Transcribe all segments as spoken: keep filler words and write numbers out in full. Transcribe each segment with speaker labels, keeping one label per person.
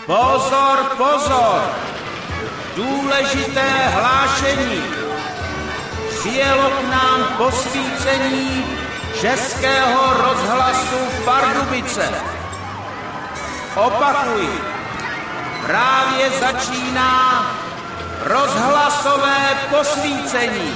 Speaker 1: Pozor, pozor! Důležité hlášení. Přijelo k nám posvícení Českého rozhlasu Pardubice. Opakuji, právě začíná rozhlasové posvícení.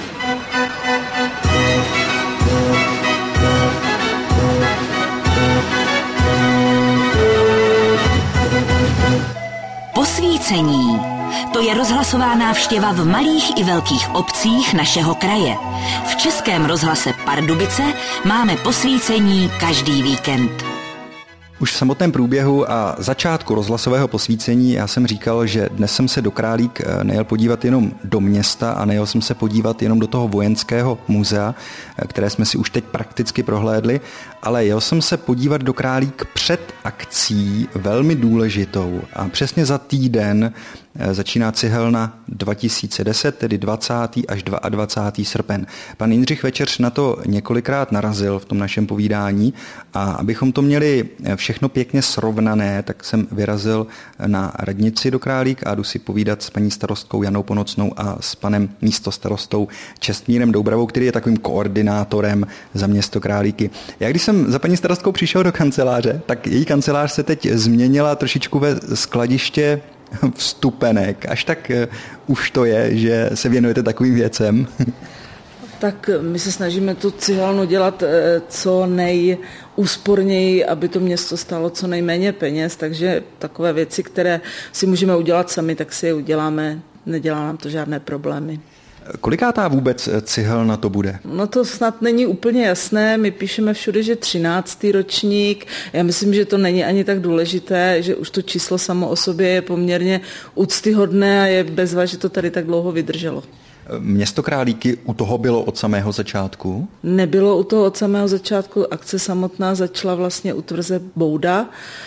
Speaker 2: Posvícení. To je rozhlasová návštěva v malých i velkých obcích našeho kraje. V Českém rozhlase Pardubice máme posvícení každý víkend.
Speaker 3: Už v samotném průběhu a začátku rozhlasového posvícení já jsem říkal, že dnes jsem se do Králík nejel podívat jenom do města a nejel jsem se podívat jenom do toho vojenského muzea, které jsme si už teď prakticky prohlédli, ale jel jsem se podívat do Králík před akcí velmi důležitou a přesně za týden začíná cihelna dva tisíce deset, tedy dvacátého až dvacátého druhého srpen. Pan Jindřich Večeř na to několikrát narazil v tom našem povídání a abychom to měli všechno pěkně srovnané, tak jsem vyrazil na radnici do Králík a jdu si povídat s paní starostkou Janou Ponocnou a s panem místostarostou Čestmírem Doubravou, který je takovým koordinátorem za město Králíky. Já když jsem za paní starostkou přišel do kanceláře, tak její kancelář se teď změnila trošičku ve skladiště vstupenek. Až tak už to je, že se věnujete takovým věcem.
Speaker 4: Tak my se snažíme tu cihelnu dělat co nejúsporněji, aby to město stálo co nejméně peněz, takže takové věci, které si můžeme udělat sami, tak si je uděláme, nedělá nám to žádné problémy.
Speaker 3: Kolikátá vůbec cihelna to bude?
Speaker 4: No to snad není úplně jasné, my píšeme všude, že třináctý ročník, já myslím, že to není ani tak důležité, že už to číslo samo o sobě je poměrně úctyhodné a je bezva, že to tady tak dlouho vydrželo.
Speaker 3: Město Králíky u toho bylo od samého začátku?
Speaker 4: Nebylo u toho od samého začátku, akce samotná začala vlastně u tvrze Bouda,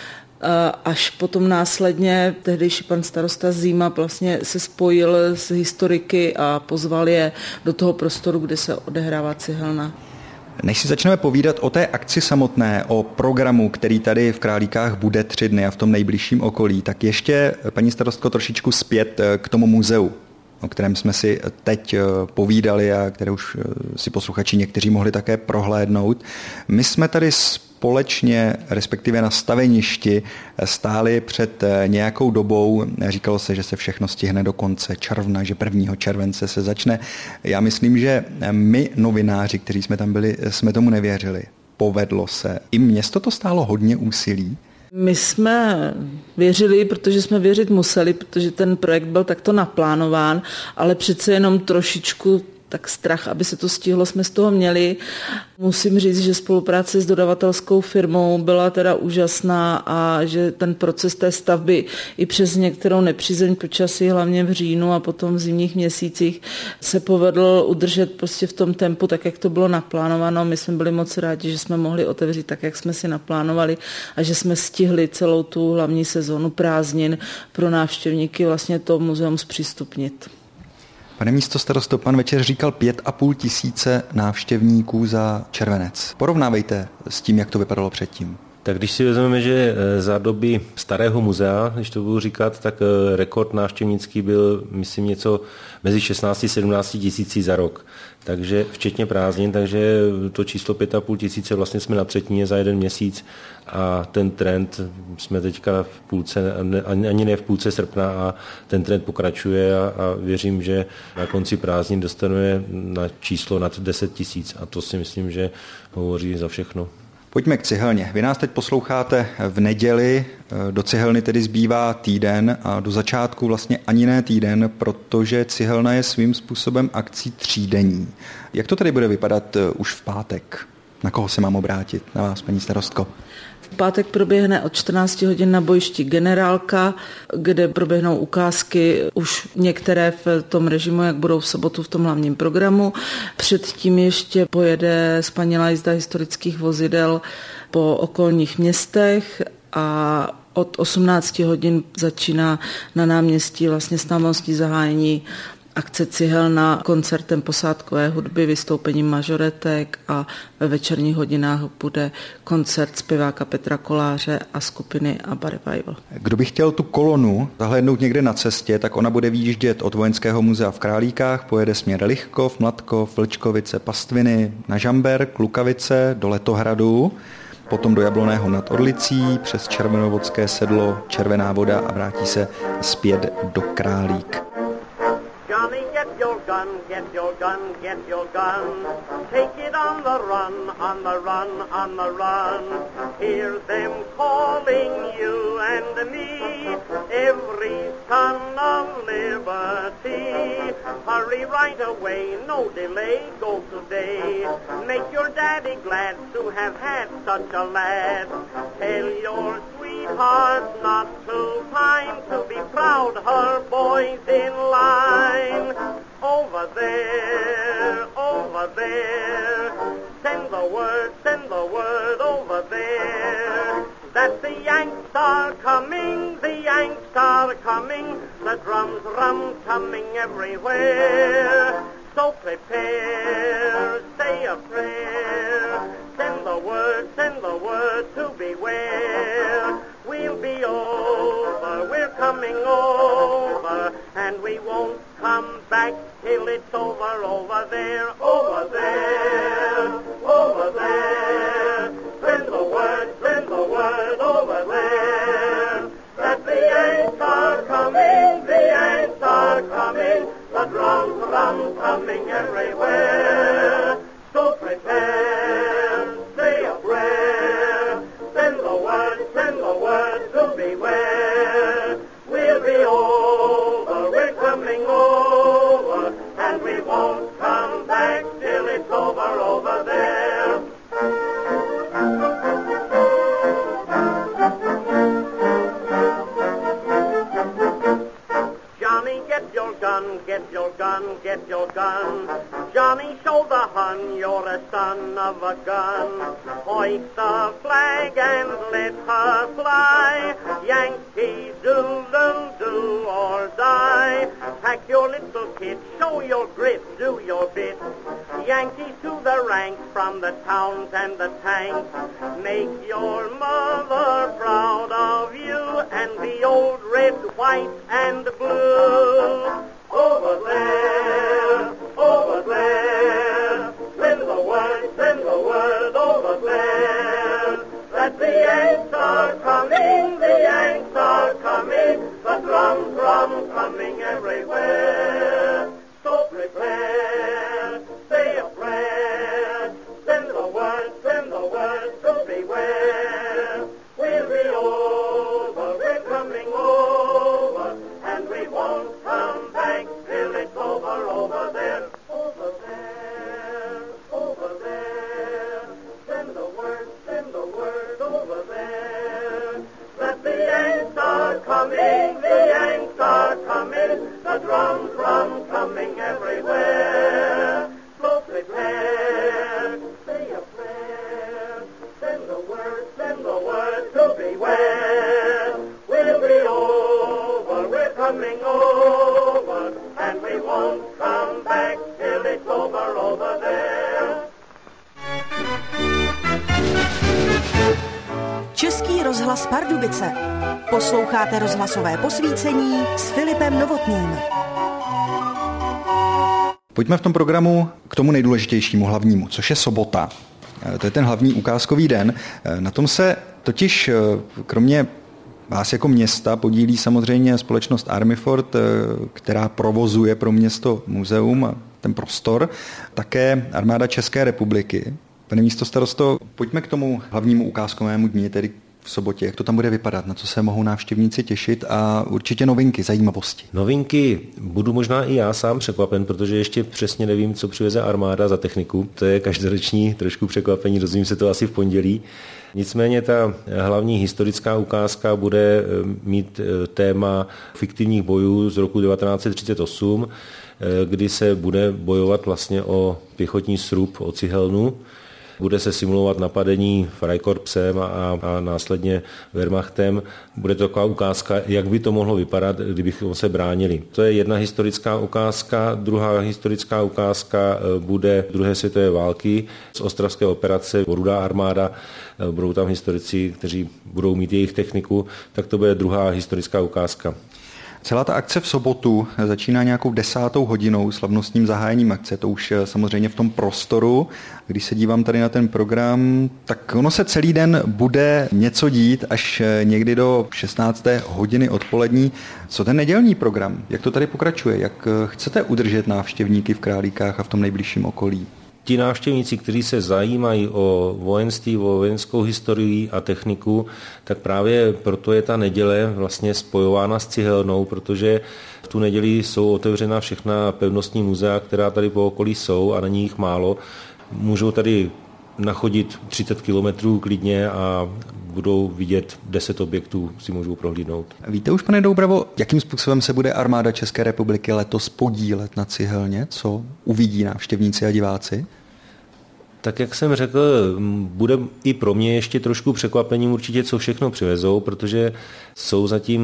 Speaker 4: až potom následně tehdejší pan starosta Zíma vlastně se spojil s historiky a pozval je do toho prostoru, kde se odehrává cihelna.
Speaker 3: Než si začneme povídat o té akci samotné, o programu, který tady v Králíkách bude tři dny a v tom nejbližším okolí, tak ještě, paní starostko, trošičku zpět k tomu muzeu, o kterém jsme si teď povídali a které už si posluchači někteří mohli také prohlédnout. My jsme tady společně, respektive na staveništi, stáli před nějakou dobou. Říkalo se, že se všechno stihne do konce června, že prvního července se začne. Já myslím, že my, novináři, kteří jsme tam byli, jsme tomu nevěřili. Povedlo se. I město to stálo hodně úsilí.
Speaker 4: My jsme věřili, protože jsme věřit museli, protože ten projekt byl takto naplánován, ale přece jenom trošičku tak strach, aby se to stihlo, jsme z toho měli. Musím říct, že spolupráce s dodavatelskou firmou byla teda úžasná a že ten proces té stavby i přes některou nepřízeň počasí, hlavně v říjnu a potom v zimních měsících, se povedl udržet prostě v tom tempu, tak jak to bylo naplánováno. My jsme byli moc rádi, že jsme mohli otevřít tak, jak jsme si naplánovali a že jsme stihli celou tu hlavní sezónu prázdnin pro návštěvníky vlastně to muzeum zpřístupnit.
Speaker 3: Pane místostarosto, pan Večeř říkal pět a půl tisíce návštěvníků za červenec. Porovnávejte s tím, jak to vypadalo předtím.
Speaker 5: Tak když si vezmeme, že za doby starého muzea, když to budu říkat, tak rekord návštěvnický byl, myslím, něco mezi šestnáct a sedmnáct tisíci za rok. Takže včetně prázdnin, takže to číslo pět a půl tisíce vlastně jsme na třetině za jeden měsíc a ten trend jsme teďka v půlce, ani ne v půlce srpna a ten trend pokračuje a, a věřím, že na konci prázdnin dostaneme na číslo nad deset tisíc a to si myslím, že hovoří za všechno.
Speaker 3: Pojďme k cihelně. Vy nás teď posloucháte v neděli, do cihelny tedy zbývá týden a do začátku vlastně ani ne týden, protože cihelna je svým způsobem akcí třídenní. Jak to tedy bude vypadat už v pátek? Na koho se mám obrátit? Na vás, paní starostko.
Speaker 4: V pátek proběhne od čtrnácti hodin na bojišti Generálka, kde proběhnou ukázky už některé v tom režimu, jak budou v sobotu v tom hlavním programu. Předtím ještě pojede spanilá jízda historických vozidel po okolních městech a od osmnácti hodin začíná na náměstí vlastně slavnostní zahájení akce Cihelna koncertem posádkové hudby, vystoupením mažoretek a ve večerních hodinách bude koncert zpěváka Petra Koláře a skupiny ABBA Revival.
Speaker 3: Kdo by chtěl tu kolonu zahlédnout někde na cestě, tak ona bude výjíždět od Vojenského muzea v Králíkách, pojede směr Lichkov, Mladkov, Vlčkovice, Pastviny, na Žamberk, Lukavice, do Letohradu, potom do Jabloného nad Orlicí, přes Červenovodské sedlo, Červená Voda a vrátí se zpět do Králík.
Speaker 6: Johnny, get your gun, get your gun, get your gun. Take it on the run, on the run, on the run. Hear them calling you and me, every son of liberty. Hurry right away, no delay, go today. Make your daddy glad to have had such a lad. Tell your sweetheart not too time to be proud, her boy's in line. Over there, over there, send the word, send the word over there, that the Yanks are coming, the Yanks are coming, the drums, rum coming everywhere. So prepare, say a prayer, send the word, send the word to beware. We'll be over, we're coming over, and we won't come back till it's over, over there, over there, over there. Send the word, send the word over there, that the Yanks are coming, the Yanks are coming, the drums, drums coming everywhere. So prepare, say a prayer, send the word, send the word to beware. We'll be over, we're coming over, and we won't come back till it's over, over there. Johnny, get your gun, get your gun, get your gun. Johnny, show the Hun you're a son of a gun. Hoist the flag and let her fly. Yankee doodle do or die. Pack your little kit, show your grit, do your bit. Yankees to the ranks from the towns and the tanks. Make your mother proud of you and the old red, white and blue. Over there, over there, send the word, send the word over there, that the Yanks are coming, the Yanks are coming, the drum, drum coming everywhere. So prepare, say a prayer, send the word, send the word to beware. We'll be over, we're coming over, and we won't come back till it's over, over there, over there, over there. Send the word, send the word over there, that the Yanks are coming, the Yanks are coming, the drum, drum coming everywhere. So prepare, say a prayer, send the word, send the word to beware. We'll be over, we're coming over, and we won't come back till it's over, over there.
Speaker 7: Český rozhlas Pardubice. Posloucháte rozhlasové posvícení s Filipem Novotným.
Speaker 3: Pojďme v tom programu k tomu nejdůležitějšímu, hlavnímu, což je sobota. To je ten hlavní ukázkový den. Na tom se totiž kromě vás jako města podílí samozřejmě společnost Armyford, která provozuje pro město muzeum a ten prostor, také Armáda České republiky. Pane místostarosto, pojďme k tomu hlavnímu ukázkovému dni, tedy v sobotě. Jak to tam bude vypadat, na co se mohou návštěvníci těšit a určitě novinky, zajímavosti.
Speaker 5: Novinky budu možná i já sám překvapen, protože ještě přesně nevím, co přiveze armáda za techniku. To je každoroční trošku překvapení, dozvím se to asi v pondělí. Nicméně ta hlavní historická ukázka bude mít téma fiktivních bojů z roku devatenáct set třicet osm, kdy se bude bojovat vlastně o pěchotní srub, o cihelnu. Bude se simulovat napadení Freikorpsem a, a následně Wehrmachtem. Bude to taková ukázka, jak by to mohlo vypadat, kdybychom se bránili. To je jedna historická ukázka. Druhá historická ukázka bude druhé světové války z ostravské operace Rudá armáda. Budou tam historici, kteří budou mít jejich techniku, tak to bude druhá historická ukázka.
Speaker 3: Celá ta akce v sobotu začíná nějakou desátou hodinou slavnostním zahájením akce. To už samozřejmě v tom prostoru. Když se dívám tady na ten program, tak ono se celý den bude něco dít až někdy do šestnácté hodiny odpolední. Co ten nedělní program? Jak to tady pokračuje? Jak chcete udržet návštěvníky v Králíkách a v tom nejbližším okolí?
Speaker 5: Ti návštěvníci, kteří se zajímají o vojenství, o vojenskou historii a techniku, tak právě proto je ta neděle vlastně spojována s Cihelnou, protože v tu neděli jsou otevřena všechna pevnostní muzea, která tady po okolí jsou a není jich málo. Můžou tady nachodit třicet kilometrů klidně a budou vidět deset objektů, si můžou prohlídnout.
Speaker 3: Víte už, pane Doubravo, jakým způsobem se bude armáda České republiky letos podílet na Cihelně? Co uvidí návštěvníci a diváci?
Speaker 5: Tak jak jsem řekl, bude i pro mě ještě trošku překvapením určitě, co všechno přivezou, protože jsou zatím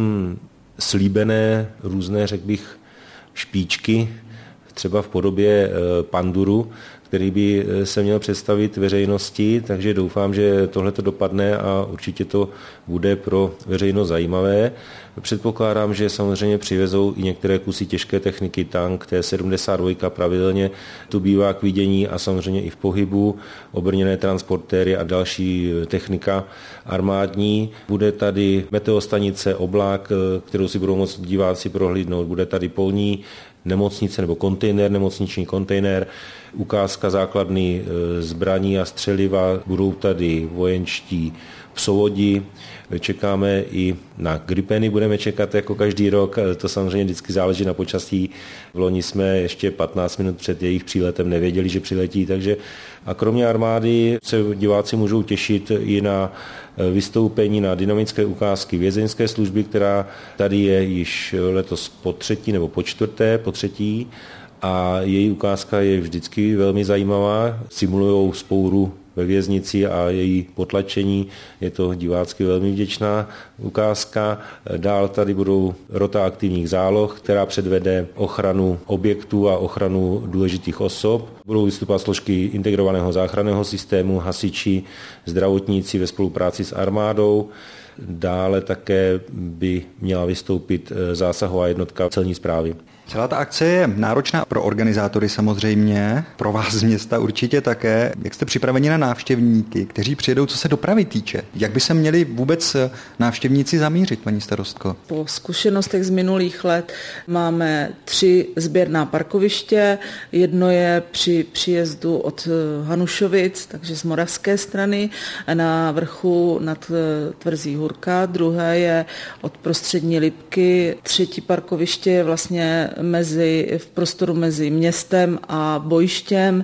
Speaker 5: slíbené různé, řekl bych, špičky, třeba v podobě panduru, který by se měl představit veřejnosti, takže doufám, že tohle to dopadne a určitě to bude pro veřejnost zajímavé. Předpokládám, že samozřejmě přivezou i některé kusy těžké techniky, tank T sedmdesát dva pravidelně tu bývá k vidění a samozřejmě i v pohybu, obrněné transportéry a další technika armádní. Bude tady meteostanice Oblak, kterou si budou moct diváci prohlídnout, bude tady polní nemocnice nebo kontejner, nemocniční kontejner, ukázka základny zbraní a střeliva, budou tady vojenští psovodi, čekáme i na gripeny, budeme čekat jako každý rok, to samozřejmě vždycky záleží na počasí. V loni jsme ještě patnáct minut před jejich příletem nevěděli, že přiletí, takže a kromě armády se diváci můžou těšit i na vystoupení, na dynamické ukázky vězeňské služby, která tady je již letos po třetí nebo po čtvrté, po třetí a její ukázka je vždycky velmi zajímavá. Simulujou vzpouru ve věznici a její potlačení. Je to divácky velmi vděčná ukázka. Dál tady budou rota aktivních záloh, která předvede ochranu objektů a ochranu důležitých osob. Budou vystupovat složky integrovaného záchranného systému, hasiči, zdravotníci ve spolupráci s armádou. Dále také by měla vystoupit zásahová jednotka celní správy.
Speaker 3: Celá ta akce je náročná pro organizátory samozřejmě, pro vás z města určitě také. Jak jste připraveni na návštěvníky, kteří přijedou, co se dopravy týče? Jak by se měli vůbec návštěvníci zamířit, paní starostko?
Speaker 4: Po zkušenostech z minulých let máme tři sběrná parkoviště. Jedno je při příjezdu od Hanušovic, takže z moravské strany, na vrchu nad tvrzí Hurka. Druhé je od Prostřední Lipky. Třetí parkoviště je vlastně mezi, v prostoru mezi městem a bojištěm,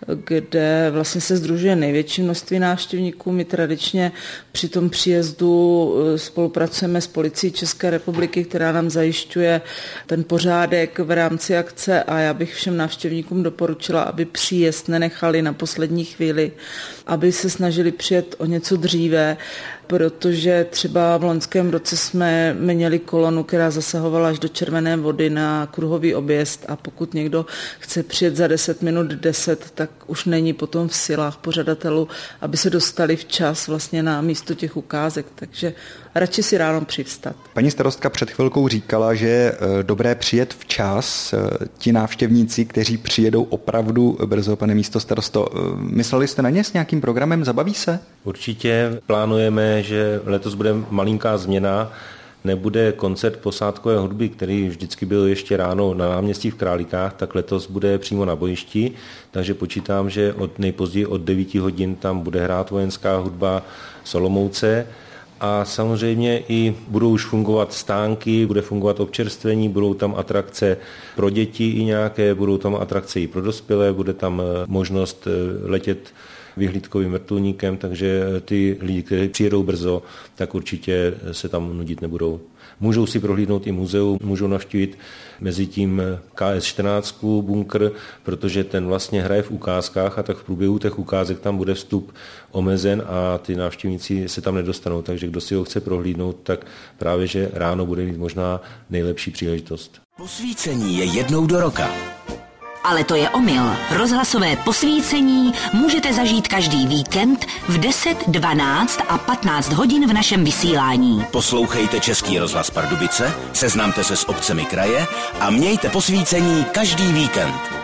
Speaker 4: kde vlastně se sdružuje největší množství návštěvníků. My tradičně při tom příjezdu spolupracujeme s policií České republiky, která nám zajišťuje ten pořádek v rámci akce a já bych všem návštěvníkům doporučila, aby příjezd nenechali na poslední chvíli, aby se snažili přijet o něco dříve, protože třeba v loňském roce jsme měli kolonu, která zasahovala až do Červené Vody na kruhový objezd a pokud někdo chce přijet za deset minut deset, tak už není potom v silách pořadatelů, aby se dostali včas vlastně na místo těch ukázek, takže radši si ráno přivstat.
Speaker 3: Paní starostka před chvilkou říkala, že je dobré přijet včas. Ti návštěvníci, kteří přijedou opravdu brzo, pane místostarosto, mysleli jste na ně s nějakým programem? Zabaví se?
Speaker 5: Určitě plánujeme, že letos bude malinká změna. Nebude koncert posádkové hudby, který vždycky byl ještě ráno na náměstí v Králíkách, tak letos bude přímo na bojišti, takže počítám, že od nejpozději od devíti hodin tam bude hrát vojenská hudba z Olomouce. A samozřejmě i budou už fungovat stánky, bude fungovat občerstvení, budou tam atrakce pro děti i nějaké, budou tam atrakce i pro dospělé, bude tam možnost letět vyhlídkovým vrtulníkem, takže ty lidi, kteří přijedou brzo, tak určitě se tam nudit nebudou. Můžou si prohlídnout i muzeum, můžou navštívit mezi tím K S čtrnáct bunkr, protože ten vlastně hraje v ukázkách a tak v průběhu těch ukázek tam bude vstup omezen a ty návštěvníci se tam nedostanou, takže kdo si ho chce prohlídnout, tak právě že ráno bude mít možná nejlepší příležitost.
Speaker 8: Posvícení je jednou do roka.
Speaker 2: Ale to je omyl. Rozhlasové posvícení můžete zažít každý víkend v deset, dvanáct a patnáct hodin v našem vysílání.
Speaker 8: Poslouchejte Český rozhlas Pardubice, seznamte se s obcemi kraje a mějte posvícení každý víkend.